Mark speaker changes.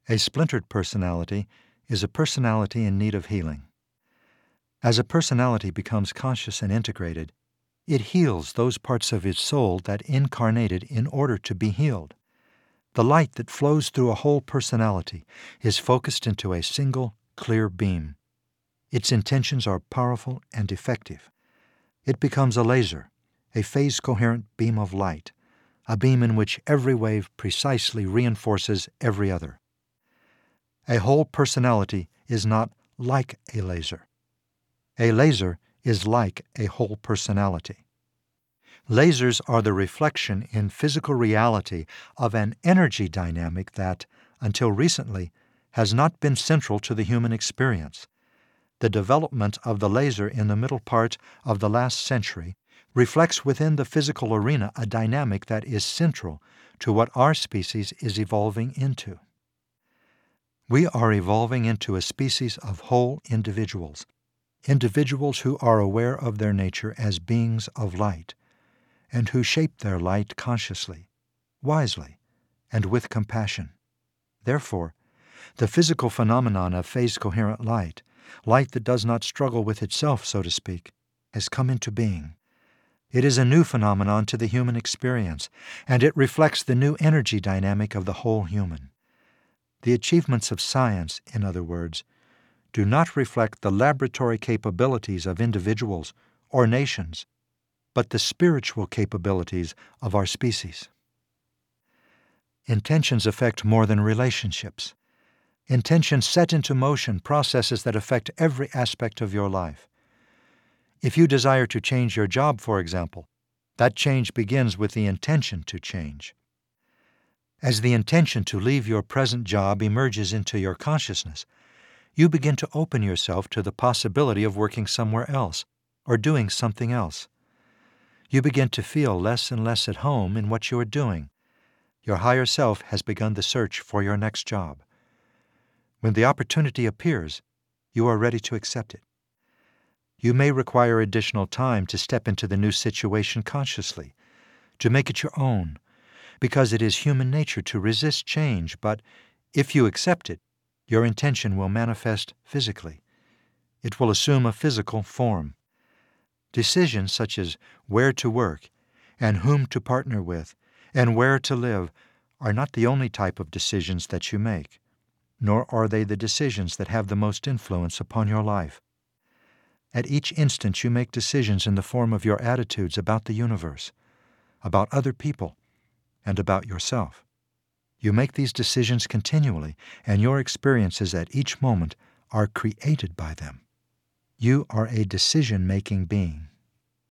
Speaker 1: A splintered personality is a personality in need of healing. As a personality becomes conscious and integrated, it heals those parts of its soul that incarnated in order to be healed. The light that flows through a whole personality is focused into a single, clear beam. Its intentions are powerful and effective. It becomes a laser, a phase-coherent beam of light, a beam in which every wave precisely reinforces every other. A whole personality is not like a laser. A laser is like a whole personality. Lasers are the reflection in physical reality of an energy dynamic that, until recently, has not been central to the human experience. The development of the laser in the middle part of the last century reflects within the physical arena a dynamic that is central to what our species is evolving into. We are evolving into a species of whole individuals who are aware of their nature as beings of light, and who shape their light consciously, wisely, and with compassion. Therefore, the physical phenomenon of phase-coherent light that does not struggle with itself, so to speak, has come into being. It is a new phenomenon to the human experience, and it reflects the new energy dynamic of the whole human. The achievements of science, in other words, do not reflect the laboratory capabilities of individuals or nations, but the spiritual capabilities of our species. Intentions affect more than relationships. Intentions set into motion processes that affect every aspect of your life. If you desire to change your job, for example, that change begins with the intention to change. As the intention to leave your present job emerges into your consciousness, you begin to open yourself to the possibility of working somewhere else or doing something else. You begin to feel less and less at home in what you are doing. Your higher self has begun the search for your next job. When the opportunity appears, you are ready to accept it. You may require additional time to step into the new situation consciously, to make it your own, because it is human nature to resist change, but if you accept it, your intention will manifest physically. It will assume a physical form. Decisions such as where to work and whom to partner with and where to live are not the only type of decisions that you make, nor are they the decisions that have the most influence upon your life. At each instant you make decisions in the form of your attitudes about the universe, about other people, and about yourself. You make these decisions continually, and your experiences at each moment are created by them. You are a decision-making being.